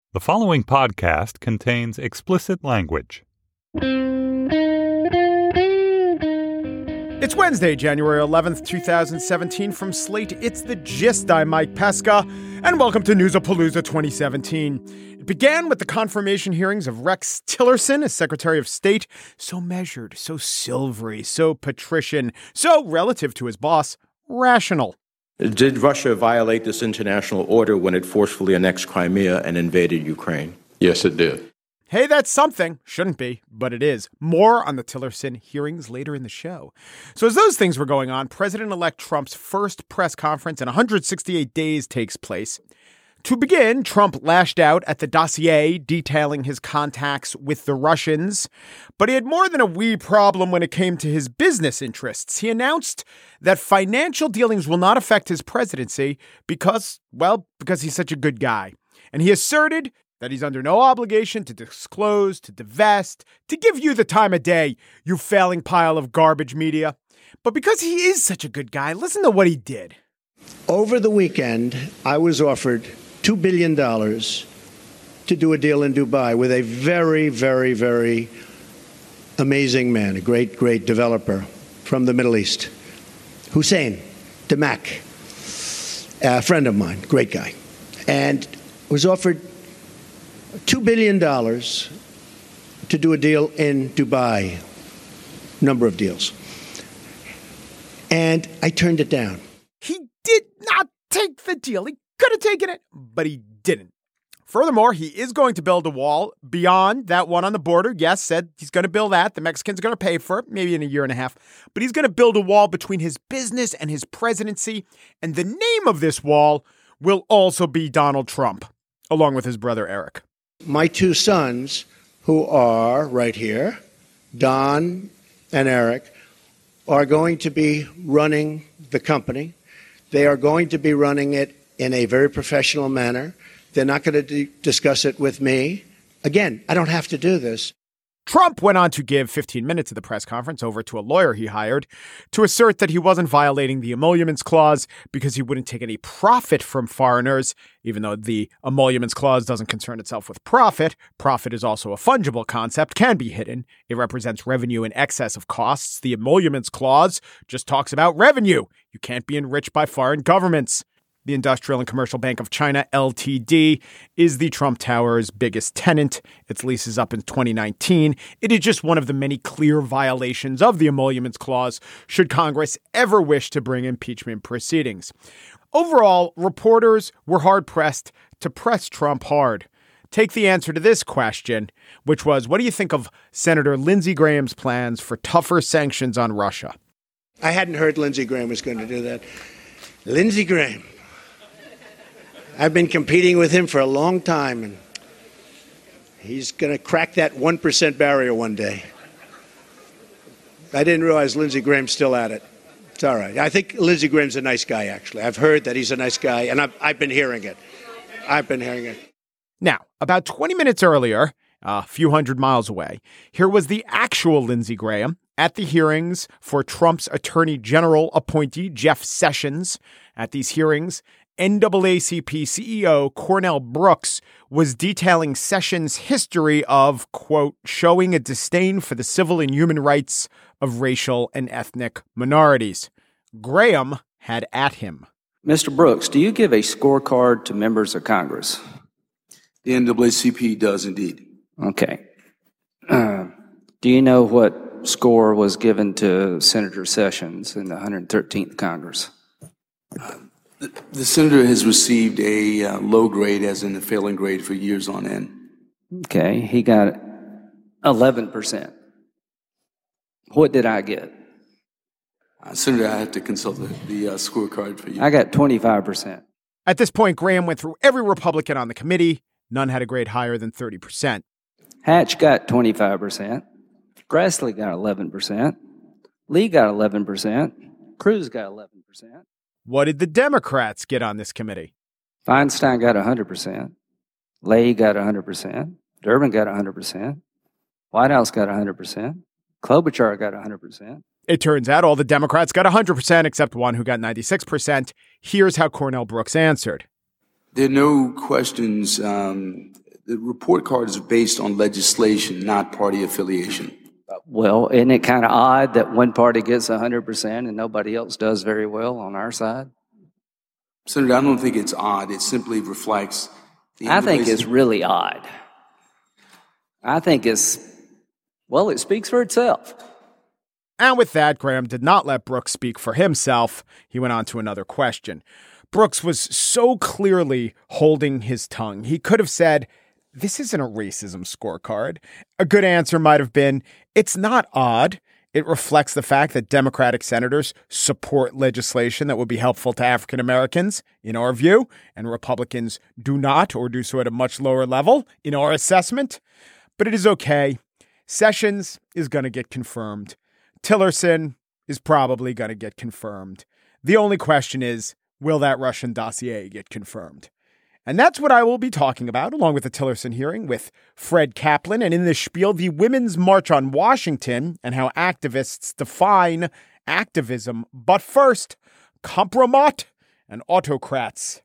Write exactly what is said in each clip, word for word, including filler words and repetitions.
The following podcast contains explicit language. It's Wednesday, January eleventh, twenty seventeen. From Slate, it's The Gist. I'm Mike Pesca, and welcome to Newsapalooza twenty seventeen. It began with the confirmation hearings of Rex Tillerson as Secretary of State. So measured, so silvery, so patrician, so, relative to his boss, rational. Did Russia violate this international order when it forcefully annexed Crimea and invaded Ukraine? Yes, it did. Hey, that's something. Shouldn't be, but it is. More on the Tillerson hearings later in the show. So as those things were going on, President-elect Trump's first press conference in one hundred sixty-eight days takes place. To begin, Trump lashed out at the dossier detailing his contacts with the Russians, but he had more than a wee problem when it came to his business interests. He announced that financial dealings will not affect his presidency because, well, because he's such a good guy. And he asserted that he's under no obligation to disclose, to divest, to give you the time of day, you failing pile of garbage media. But because he is such a good guy, listen to what he did. Over the weekend, I was offered two billion dollars to do a deal in Dubai with a very, very, very amazing man, a great, great developer from the Middle East, Hussein Damak, a friend of mine, great guy, and was offered two billion dollars to do a deal in Dubai, number of deals. And I turned it down. He did not take the deal. He could have taken it, but he didn't. Furthermore, he is going to build a wall beyond that one on the border. Yes, said he's going to build that. The Mexicans are going to pay for it, maybe in a year and a half. But he's going to build a wall between his business and his presidency. And the name of this wall will also be Donald Trump, along with his brother Eric. My two sons, who are right here, Don and Eric, are going to be running the company. They are going to be running it in a very professional manner. They're not going to d- discuss it with me. Again, I don't have to do this. Trump went on to give fifteen minutes of the press conference over to a lawyer he hired to assert that he wasn't violating the emoluments clause because he wouldn't take any profit from foreigners, even though the emoluments clause doesn't concern itself with profit. Profit is also a fungible concept, can be hidden. It represents revenue in excess of costs. The emoluments clause just talks about revenue. You can't be enriched by foreign governments. The Industrial and Commercial Bank of China, L T D, is the Trump Tower's biggest tenant. Its lease is up in twenty nineteen. It is just one of the many clear violations of the emoluments clause should Congress ever wish to bring impeachment proceedings. Overall, reporters were hard-pressed to press Trump hard. Take the answer to this question, which was, what do you think of Senator Lindsey Graham's plans for tougher sanctions on Russia? I hadn't heard Lindsey Graham was going to do that. Lindsey Graham. I've been competing with him for a long time, and he's going to crack that one percent barrier one day. I didn't realize Lindsey Graham's still at it. It's all right. I think Lindsey Graham's a nice guy, actually. I've heard that he's a nice guy, and I've, I've been hearing it. I've been hearing it. Now, about twenty minutes earlier, a few hundred miles away, here was the actual Lindsey Graham at the hearings for Trump's Attorney General appointee, Jeff Sessions. At these hearings, N double A C P C E O Cornell Brooks was detailing Sessions' history of, quote, showing a disdain for the civil and human rights of racial and ethnic minorities. Graham had at him. Mister Brooks, do you give a scorecard to members of Congress? The N double A C P does indeed. Okay. Uh, do you know what score was given to Senator Sessions in the one hundred thirteenth Congress? Uh, the, the senator has received a uh, low grade, as in a failing grade, for years on end. Okay, he got eleven percent. What did I get? Uh, Senator, I have to consult the, the uh, scorecard for you. I got twenty-five percent. At this point, Graham went through every Republican on the committee. None had a grade higher than thirty percent. Hatch got twenty-five percent. Grassley got eleven percent. Lee got eleven percent. Cruz got eleven percent. What did the Democrats get on this committee? Feinstein got one hundred percent. Leahy got one hundred percent. Durbin got one hundred percent. Whitehouse got one hundred percent. Klobuchar got one hundred percent. It turns out all the Democrats got one hundred percent except one who got ninety-six percent. Here's how Cornell Brooks answered. There are no questions um, The report card is based on legislation, not party affiliation. Well, isn't it kind of odd that one party gets one hundred percent and nobody else does very well on our side? Senator, I don't think it's odd. It simply reflects the I think it's really odd. I think it's, well, it speaks for itself. And with that, Graham did not let Brooks speak for himself. He went on to another question. Brooks was so clearly holding his tongue. He could have said, this isn't a racism scorecard. A good answer might have been, it's not odd. It reflects the fact that Democratic senators support legislation that would be helpful to African Americans, in our view, and Republicans do not, or do so at a much lower level, in our assessment. But it is okay. Sessions is going to get confirmed. Tillerson is probably going to get confirmed. The only question is, will that Russian dossier get confirmed? And that's what I will be talking about, along with the Tillerson hearing with Fred Kaplan, and in this spiel, the Women's March on Washington and how activists define activism. But first, compromat and autocrats.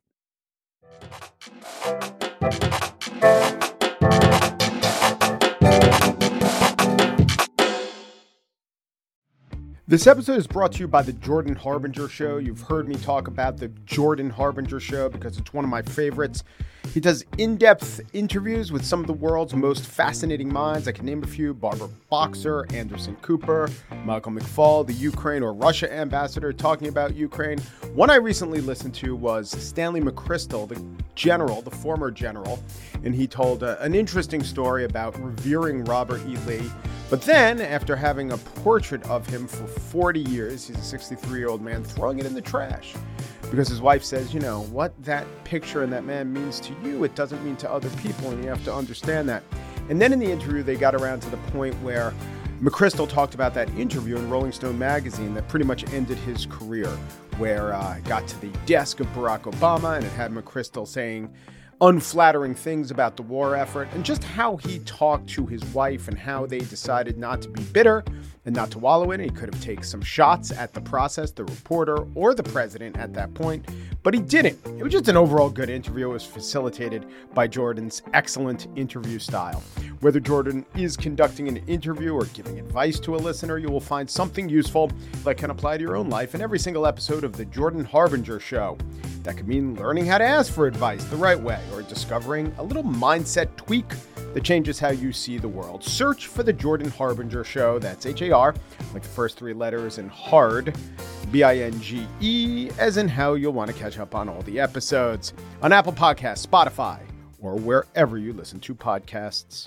This episode is brought to you by the Jordan Harbinger Show. You've heard me talk about the Jordan Harbinger Show because it's one of my favorites. He does in-depth interviews with some of the world's most fascinating minds. I can name a few: Barbara Boxer, Anderson Cooper, Michael McFaul, the Ukraine or Russia ambassador talking about Ukraine. One I recently listened to was Stanley McChrystal, the general, the former general, and he told uh, an interesting story about revering Robert E. Lee. But then, after having a portrait of him for forty years, he's a sixty-three-year-old man, throwing it in the trash. Because his wife says, you know, what that picture and that man means to you, it doesn't mean to other people, and you have to understand that. And then in the interview, they got around to the point where McChrystal talked about that interview in Rolling Stone magazine that pretty much ended his career, where uh, it got to the desk of Barack Obama, and it had McChrystal saying unflattering things about the war effort, and just how he talked to his wife and how they decided not to be bitter and not to wallow in it. He could have taken some shots at the process, the reporter, or the president at that point, but he didn't. It was just an overall good interview. It was facilitated by Jordan's excellent interview style. Whether Jordan is conducting an interview or giving advice to a listener, you will find something useful that can apply to your own life in every single episode of The Jordan Harbinger Show. That could mean learning how to ask for advice the right way, or discovering a little mindset tweak that changes how you see the world. Search for The Jordan Harbinger Show. That's H A R, like the first three letters, and hard, B I N G E, as in how you'll want to catch up on all the episodes on Apple Podcasts, Spotify, or wherever you listen to podcasts.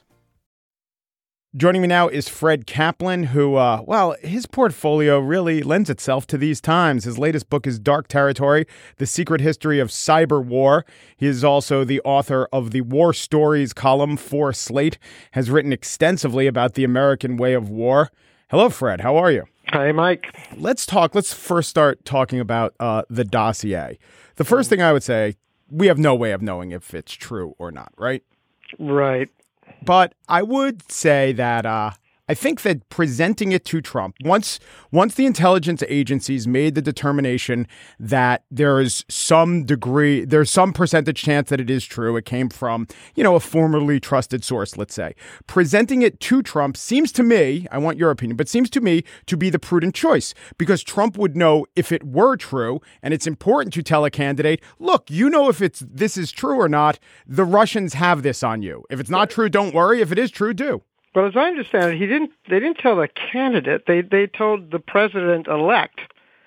Joining me now is Fred Kaplan, who, uh, well, his portfolio really lends itself to these times. His latest book is Dark Territory, The Secret History of Cyber War. He is also the author of the War Stories column for Slate, has written extensively about the American way of war. Hello, Fred. How are you? Hi, Mike. Let's talk. Let's first start talking about uh, the dossier. The first thing I would say, we have no way of knowing if it's true or not, right? Right. But I would say that uh, I think that presenting it to Trump, once once the intelligence agencies made the determination that there is some degree, there's some percentage chance that it is true, it came from, you know, a formerly trusted source, let's say. Presenting it to Trump seems to me, I want your opinion, but seems to me to be the prudent choice, because Trump would know if it were true, and it's important to tell a candidate, look, you know if it's this is true or not. The Russians have this on you. If it's not true, don't worry. If it is true, do. Well, as I understand it, he didn't. They didn't tell the candidate. They they told the president-elect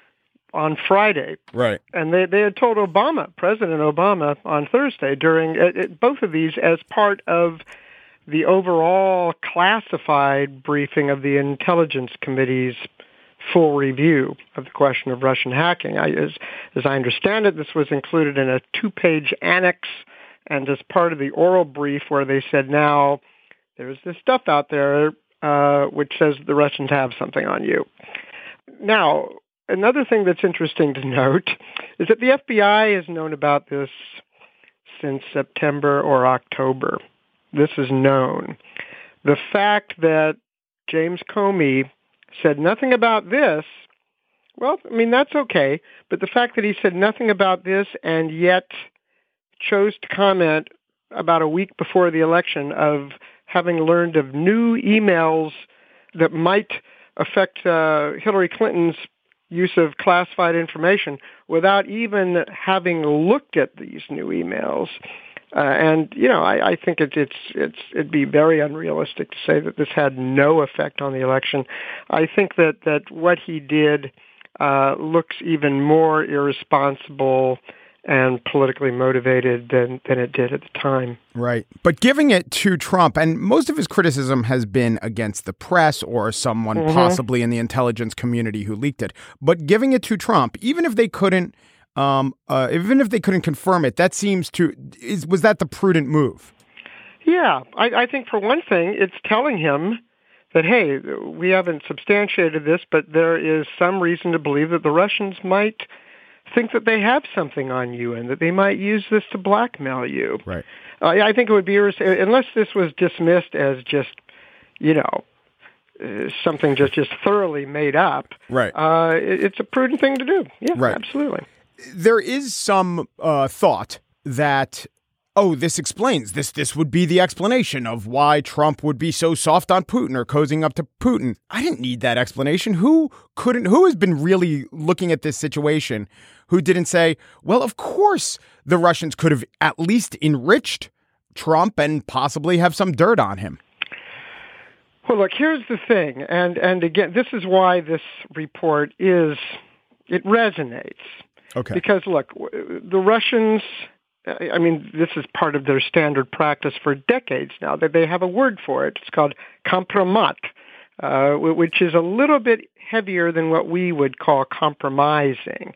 on Friday, right? And they, they had told Obama, President Obama, on Thursday during uh, it, both of these as part of the overall classified briefing of the Intelligence Committee's full review of the question of Russian hacking. I, as as I understand it, this was included in a two-page annex, and as part of the oral brief where they said now, there's this stuff out there uh, which says the Russians have something on you. Now, another thing that's interesting to note is that the F B I has known about this since September or October. This is known. The fact that James Comey said nothing about this, well, I mean, that's okay. But the fact that he said nothing about this and yet chose to comment about a week before the election of having learned of new emails that might affect uh, Hillary Clinton's use of classified information without even having looked at these new emails. Uh, and, you know, I, I think it, it's, it's, it'd be very unrealistic to say that this had no effect on the election. I think that, that what he did uh, looks even more irresponsible and politically motivated than, than it did at the time. Right. But giving it to Trump, and most of his criticism has been against the press or someone mm-hmm. possibly in the intelligence community who leaked it. But giving it to Trump, even if they couldn't Um, uh, even if they couldn't confirm it, that seems to is was that the prudent move? Yeah, I, I think for one thing, it's telling him that, hey, we haven't substantiated this, but there is some reason to believe that the Russians might think that they have something on you and that they might use this to blackmail you. Right. Uh, I think it would be, unless this was dismissed as just, you know, uh, something just, just thoroughly made up. Right. Uh, it, it's a prudent thing to do. Yeah, right. Absolutely. There is some uh, thought that, oh, this explains this. This would be the explanation of why Trump would be so soft on Putin or cozying up to Putin. I didn't need that explanation. Who couldn't? Who has been really looking at this situation? Who didn't say, well, of course the Russians could have at least enriched Trump and possibly have some dirt on him. Well, look, here's the thing, and and again, this is why this report is it resonates. Okay. Because, look, the Russians, I mean, this is part of their standard practice for decades now, that they have a word for it. It's called compromat, uh, which is a little bit heavier than what we would call compromising.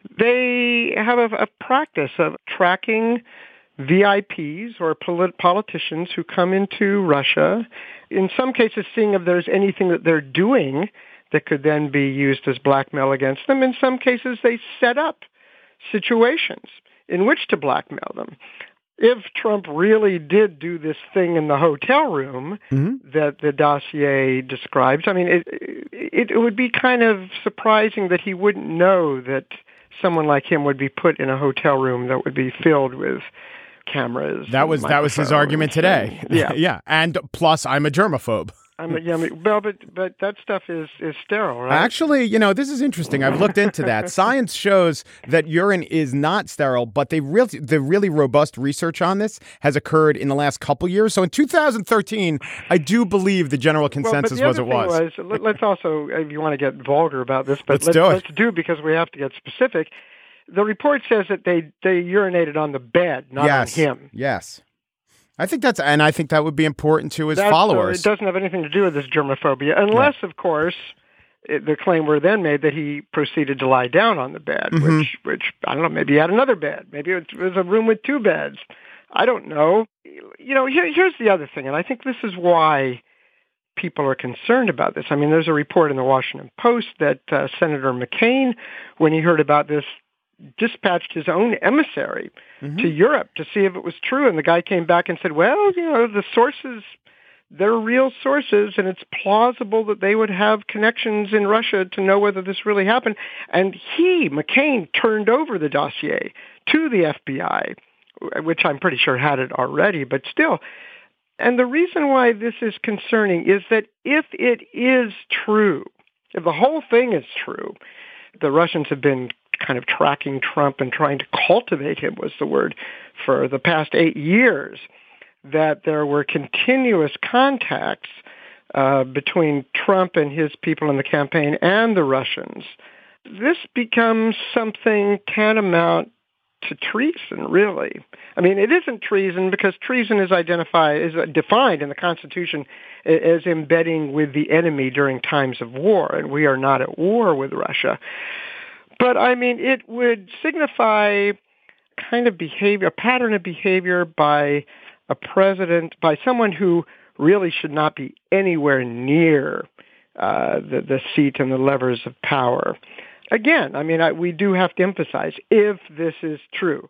They have a, a practice of tracking V I Ps or polit- politicians who come into Russia, in some cases seeing if there's anything that they're doing that could then be used as blackmail against them. In some cases, they set up situations in which to blackmail them. If Trump really did do this thing in the hotel room mm-hmm. that the dossier describes, I mean, it, it, it would be kind of surprising that he wouldn't know that someone like him would be put in a hotel room that would be filled with cameras. That was that was his argument today. Yeah, yeah, and plus, I'm a germaphobe. I'm a, yeah, I mean, well, but but that stuff is, is sterile, right? Actually, you know, this is interesting. I've looked into that. Science shows that urine is not sterile, but they really the really robust research on this has occurred in the last couple years. So in two thousand thirteen, I do believe the general consensus well, but the was it was. was. Let's also, if you want to get vulgar about this, but let's, let's do it. Let's do because we have to get specific. The report says that they they urinated on the bed, not yes. on him. Yes. I think that's, and I think that would be important to his that's, followers. Uh, it doesn't have anything to do with this germophobia, unless, right. of course, it, the claim were then made that he proceeded to lie down on the bed, mm-hmm. which, which I don't know, maybe he had another bed, maybe it was a room with two beds. I don't know. You know, here, here's the other thing, and I think this is why people are concerned about this. I mean, there's a report in the Washington Post that uh, Senator McCain, when he heard about this, dispatched his own emissary mm-hmm. to Europe to see if it was true. And the guy came back and said, well, you know, the sources, they're real sources, and it's plausible that they would have connections in Russia to know whether this really happened. And he, McCain, turned over the dossier to the F B I, which I'm pretty sure had it already, but still. And the reason why this is concerning is that if it is true, if the whole thing is true, the Russians have been kind of tracking Trump and trying to cultivate him was the word for the past eight years, that there were continuous contacts uh, between Trump and his people in the campaign and the Russians. This becomes something tantamount to treason, really. I mean, it isn't treason because treason is identified, is defined in the Constitution as embedding with the enemy during times of war, and we are not at war with Russia. But, I mean, it would signify kind of behavior, a pattern of behavior by a president, by someone who really should not be anywhere near uh, the, the seat and the levers of power. Again, I mean, I, we do have to emphasize, if this is true.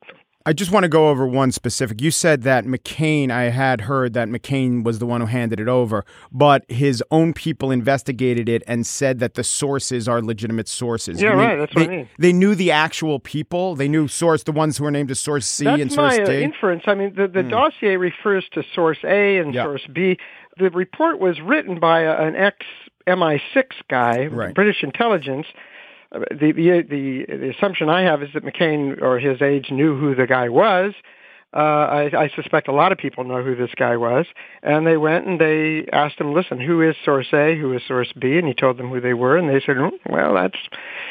I just want to go over one specific. You said that McCain, I had heard that McCain was the one who handed it over, but his own people investigated it and said that the sources are legitimate sources. Yeah, I mean, right. That's they, what I mean. They knew the actual people. They knew source, the ones who were named as Source C That's and Source my, D. Uh, inference. I mean, the, the Hmm. dossier refers to Source A and Yeah. Source B. The report was written by a, an ex-M I six guy, Right. British intelligence. Uh, The, the the the assumption I have is that McCain or his aides knew who the guy was. Uh, I, I suspect a lot of people know who this guy was, and they went and they asked him, "Listen, who is Source A? Who is Source B?" And he told them who they were, and they said, oh, "Well, that's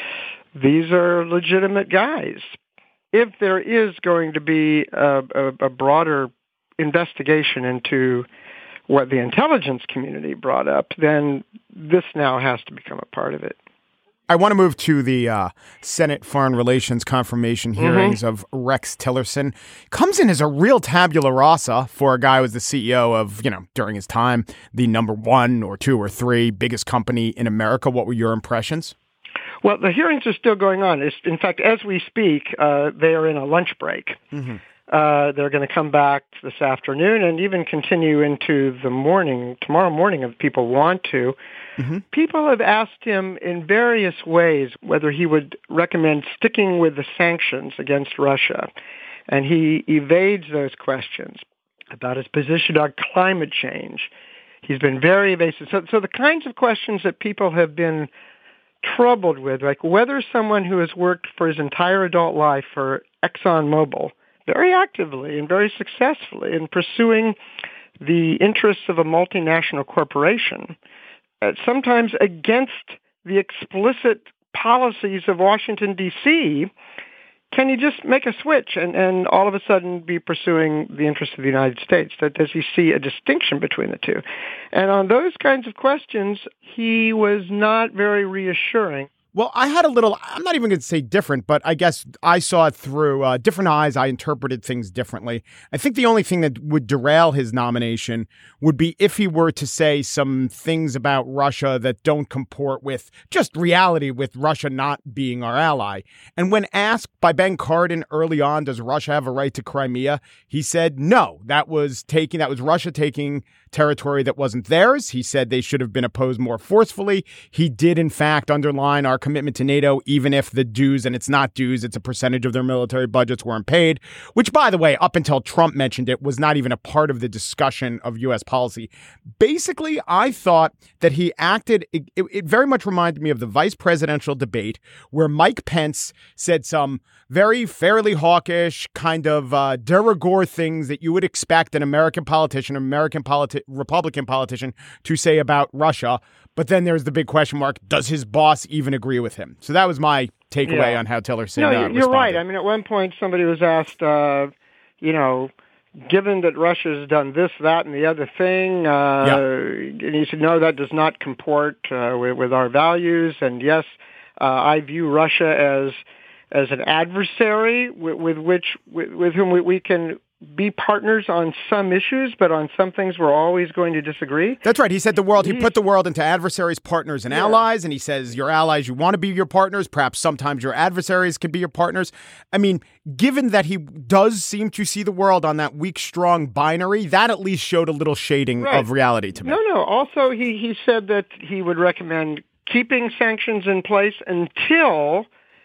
these are legitimate guys." If there is going to be a, a, a broader investigation into what the intelligence community brought up, then this now has to become a part of it. I want to move to the uh, Senate Foreign Relations confirmation hearings Mm-hmm. of Rex Tillerson. Comes in as a real tabula rasa for a guy who was the C E O of, you know, during his time, the number one or two or three biggest company in America. What were your impressions? Well, the hearings are still going on. It's, in fact, as we speak, uh, they are in a lunch break. Mm-hmm. Uh, they're going to come back this afternoon and even continue into the morning, tomorrow morning if people want to. Mm-hmm. People have asked him in various ways whether he would recommend sticking with the sanctions against Russia. And he evades those questions about his position on climate change. He's been very evasive. So, so the kinds of questions that people have been troubled with, like whether someone who has worked for his entire adult life for ExxonMobil very actively and very successfully in pursuing the interests of a multinational corporation, uh, sometimes against the explicit policies of Washington, D C, can he just make a switch and, and all of a sudden be pursuing the interests of the United States? Does he see a distinction between the two? And on those kinds of questions, he was not very reassuring. Well, I had a little, I'm not even going to say different, but I guess I saw it through uh, different eyes. I interpreted things differently. I think the only thing that would derail his nomination would be if he were to say some things about Russia that don't comport with just reality, with Russia not being our ally. And when asked by Ben Cardin early on, does Russia have a right to Crimea? He said, no, that was taking, that was Russia taking territory that wasn't theirs. He said they should have been opposed more forcefully. He did, in fact, underline our commitment to NATO, even if the dues, and it's not dues, it's a percentage of their military budgets, weren't paid, which, by the way, up until Trump mentioned it, was not even a part of the discussion of U S policy. Basically, I thought that he acted, it, it very much reminded me of the vice presidential debate where Mike Pence said some very fairly hawkish kind of uh, de rigueur things that you would expect an American politician, American politi- Republican politician to say about Russia. But then there's the big question mark, does his boss even agree with him? So that was my takeaway Yeah. on how Tillerson No, uh, you're responded. right. I mean, at one point somebody was asked, uh, you know, given that Russia's done this, that, and the other thing, uh, Yeah. and he said, no, that does not comport uh, with, with our values. And yes, uh, I view Russia as as an adversary with, with which with, with whom we, we can be partners on some issues, but on some things we're always going to disagree. That's right. He said the world, he put the world into adversaries, partners, and Yeah. allies. And he says your allies, you want to be your partners. Perhaps sometimes your adversaries can be your partners. I mean, given that he does seem to see the world on that weak, strong binary, that at least showed a little shading Right. of reality to me. No, no. Also, he, he said that he would recommend keeping sanctions in place until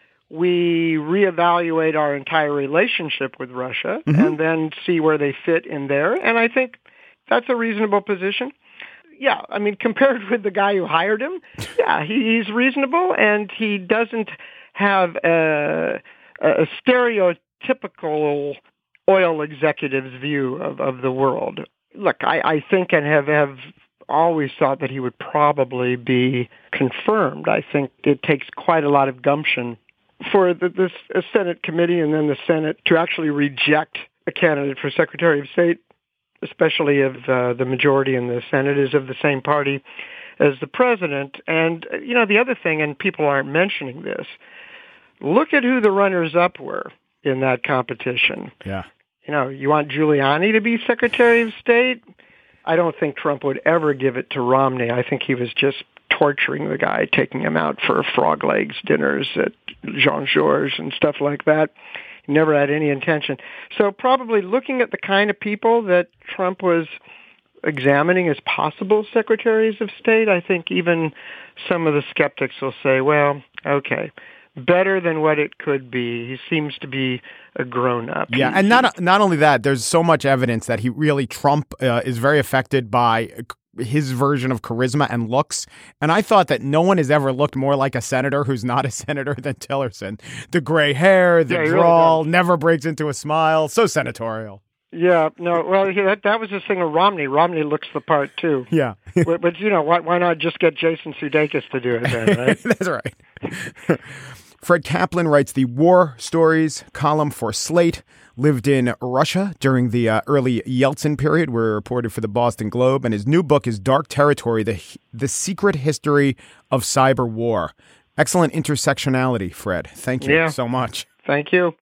we reevaluate our entire relationship with Russia Mm-hmm. and then see where they fit in there. And I think that's a reasonable position. Yeah, I mean, compared with the guy who hired him, yeah, he, he's reasonable, and he doesn't have a, a stereotypical oil executive's view of, of the world. Look, I, I think and have, have always thought that he would probably be confirmed. I think it takes quite a lot of gumption for the, this a Senate committee and then the Senate to actually reject a candidate for Secretary of State, especially if uh, the majority in the Senate is of the same party as the president. And, uh, you know, the other thing, and people aren't mentioning this, look at who the runners-up were in that competition. Yeah. You know, you want Giuliani to be Secretary of State? I don't think Trump would ever give it to Romney. I think he was just torturing the guy, taking him out for frog legs dinners at Jean-Georges and stuff like that. He never had any intention. So probably looking at the kind of people that Trump was examining as possible secretaries of state, I think even some of the skeptics will say, well, okay, better than what it could be. He seems to be a grown-up. Yeah, and not not only that, there's so much evidence that he really, Trump uh, is very affected by his version of charisma and looks. And I thought that no one has ever looked more like a senator who's not a senator than Tillerson. The gray hair, the yeah, drawl, really never breaks into a smile. So senatorial. Yeah, no, well, that that was the thing of Romney. Romney looks the part, too. Yeah. but, but, you know, why, why not just get Jason Sudeikis to do it then, right? That's right. Fred Kaplan writes the War Stories column for Slate, lived in Russia during the uh, early Yeltsin period, where he reported for the Boston Globe, and his new book is Dark Territory, The, the Secret History of Cyber War. Excellent intersectionality, Fred. Thank you yeah. so much. Thank you.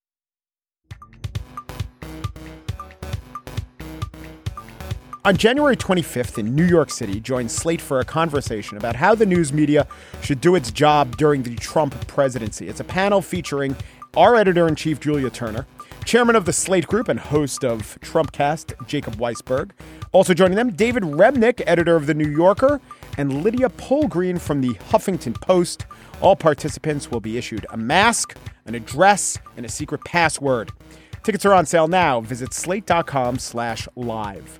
On January twenty-fifth in New York City, join Slate for a conversation about how the news media should do its job during the Trump presidency. It's a panel featuring our editor-in-chief, Julia Turner, chairman of the Slate Group and host of Trumpcast, Jacob Weisberg. Also joining them, David Remnick, editor of The New Yorker, and Lydia Polgreen from the Huffington Post. All participants will be issued a mask, an address, and a secret password. Tickets are on sale now. Visit slate.com slash live.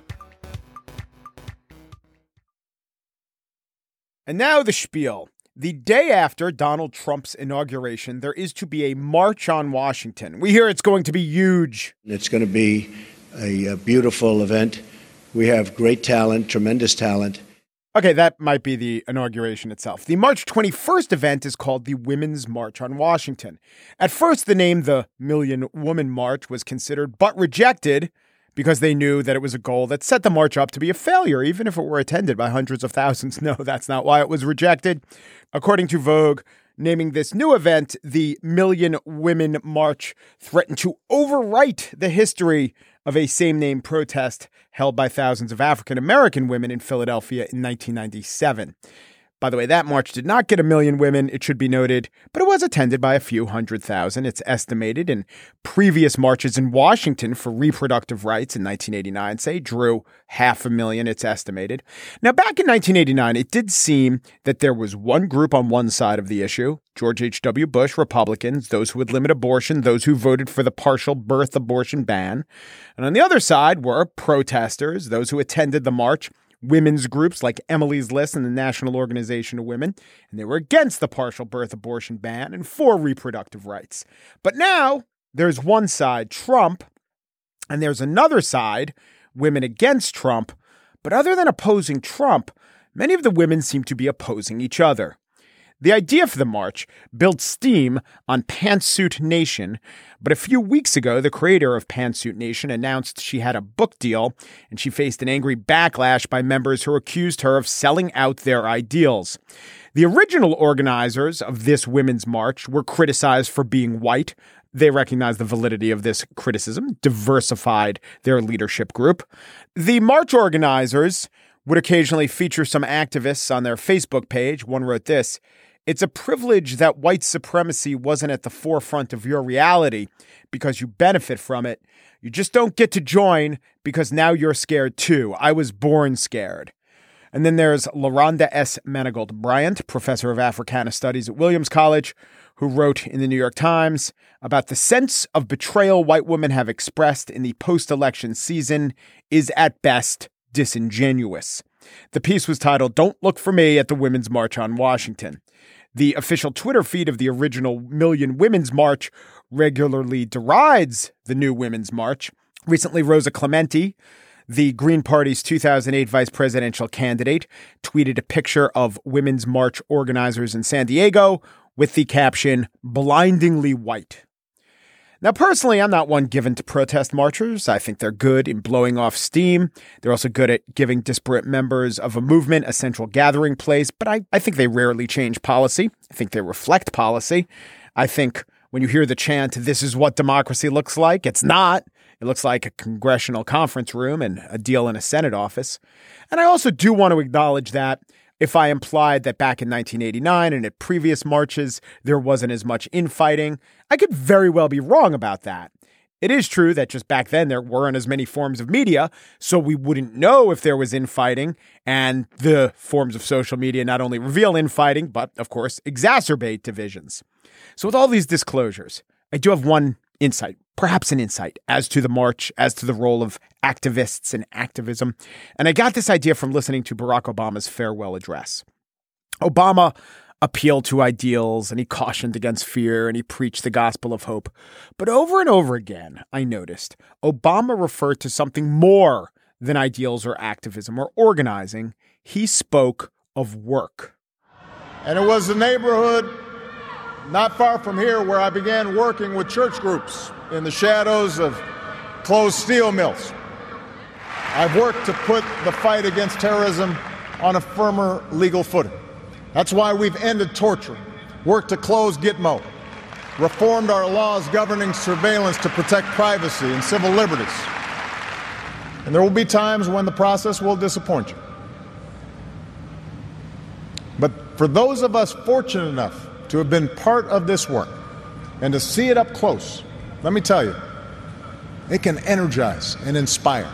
And now the spiel. The day after Donald Trump's inauguration, there is to be a march on Washington. We hear it's going to be huge. It's going to be a, a beautiful event. We have great talent, tremendous talent. Okay, that might be the inauguration itself. The March twenty-first event is called the Women's March on Washington. At first, the name the Million Woman March was considered, but rejected, because they knew that it was a goal that set the march up to be a failure, even if it were attended by hundreds of thousands. No, that's not why it was rejected. According to Vogue, naming this new event the Million Women March threatened to overwrite the history of a same-name protest held by thousands of African-American women in Philadelphia in nineteen ninety-seven. By the way, that march did not get a million women, it should be noted, but it was attended by a few hundred thousand. It's estimated, and previous marches in Washington for reproductive rights in nineteen eighty-nine, say, drew half a million, it's estimated. Now, back in nineteen eighty-nine, it did seem that there was one group on one side of the issue, George H W. Bush, Republicans, those who would limit abortion, those who voted for the partial birth abortion ban. And on the other side were protesters, those who attended the march, women's groups like Emily's List and the National Organization of Women, and they were against the partial birth abortion ban and for reproductive rights. But now there's one side, Trump, and there's another side, women against Trump. But other than opposing Trump, many of the women seem to be opposing each other. The idea for the march built steam on Pantsuit Nation, but a few weeks ago, the creator of Pantsuit Nation announced she had a book deal, and she faced an angry backlash by members who accused her of selling out their ideals. The original organizers of this women's march were criticized for being white. They recognized the validity of this criticism, diversified their leadership group. The march organizers would occasionally feature some activists on their Facebook page. One wrote this: "It's a privilege that white supremacy wasn't at the forefront of your reality because you benefit from it. You just don't get to join because now you're scared too. I was born scared." And then there's LaRonda S. Manigault Bryant, professor of Africana Studies at Williams College, who wrote in the New York Times about the sense of betrayal white women have expressed in the post-election season is at best disingenuous. The piece was titled, "Don't Look for Me at the Women's March on Washington." The official Twitter feed of the original Million Women's March regularly derides the new Women's March. Recently, Rosa Clemente, the Green Party's two thousand eight vice presidential candidate, tweeted a picture of Women's March organizers in San Diego with the caption, "Blindingly white." Now, personally, I'm not one given to protest marchers. I think they're good in blowing off steam. They're also good at giving disparate members of a movement a central gathering place, but I, I think they rarely change policy. I think they reflect policy. I think when you hear the chant, "This is what democracy looks like," it's not. It looks like a congressional conference room and a deal in a Senate office. And I also do want to acknowledge that if I implied that back in nineteen eighty-nine and at previous marches, there wasn't as much infighting. I could very well be wrong about that. It is true that just back then there weren't as many forms of media, so we wouldn't know if there was infighting, and the forms of social media not only reveal infighting, but, of course, exacerbate divisions. So with all these disclosures, I do have one insight, perhaps an insight, as to the march, as to the role of activists and activism. And I got this idea from listening to Barack Obama's farewell address. Obama appealed to ideals, and he cautioned against fear, and he preached the gospel of hope. But over and over again, I noticed, Obama referred to something more than ideals or activism or organizing. He spoke of work. And it was the neighborhood not far from here where I began working with church groups in the shadows of closed steel mills. I've worked to put the fight against terrorism on a firmer legal footing. That's why we've ended torture, worked to close Gitmo, reformed our laws governing surveillance to protect privacy and civil liberties. And there will be times when the process will disappoint you. But for those of us fortunate enough to have been part of this work and to see it up close, let me tell you, it can energize and inspire.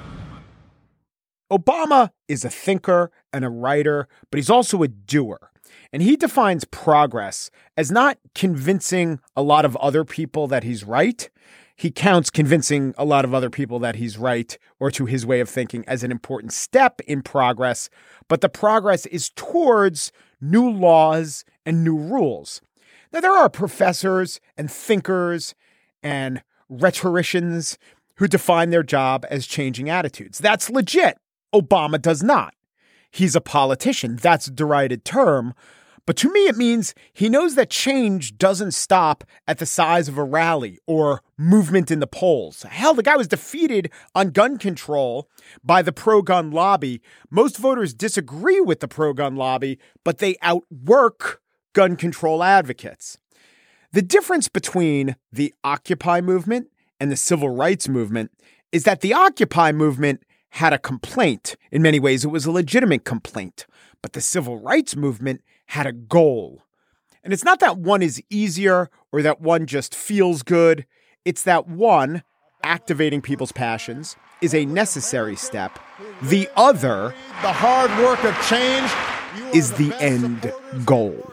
Obama is a thinker and a writer, but he's also a doer. And he defines progress as not convincing a lot of other people that he's right. He counts convincing a lot of other people that he's right, or to his way of thinking, as an important step in progress. But the progress is towards new laws and new rules. Now, there are professors and thinkers and rhetoricians who define their job as changing attitudes. That's legit. Obama does not. He's a politician. That's a derided term. But to me, it means he knows that change doesn't stop at the size of a rally or movement in the polls. Hell, the guy was defeated on gun control by the pro-gun lobby. Most voters disagree with the pro-gun lobby, but they outwork gun control advocates. The difference between the Occupy movement and the civil rights movement is that the Occupy movement had a complaint. In many ways, it was a legitimate complaint. But the civil rights movement had a goal. And it's not that one is easier or that one just feels good. It's that one, activating people's passions, is a necessary step. The other, the hard work of change, is the end goal.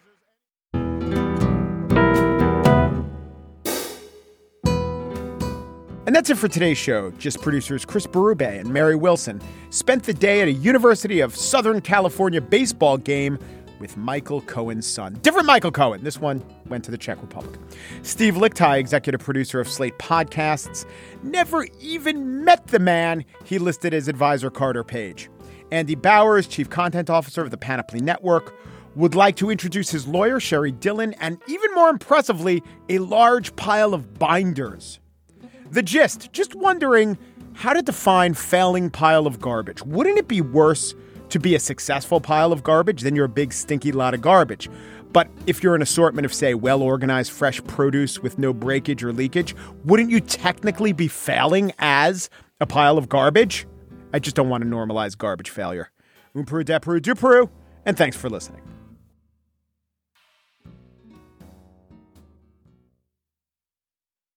And that's it for today's show. Just producers Chris Berube and Mary Wilson spent the day at a University of Southern California baseball game with Michael Cohen's son. Different Michael Cohen. This one went to the Czech Republic. Steve Lickteig, executive producer of Slate Podcasts, never even met the man he listed as advisor Carter Page. Andy Bowers, chief content officer of the Panoply Network, would like to introduce his lawyer, Sherry Dillon, and even more impressively, a large pile of binders. The gist, just wondering how to define failing pile of garbage. Wouldn't it be worse to be a successful pile of garbage than you're a big stinky lot of garbage? But if you're an assortment of, say, well-organized fresh produce with no breakage or leakage, wouldn't you technically be failing as a pile of garbage? I just don't want to normalize garbage failure. Un Peru, de Peru, du Peru, and thanks for listening.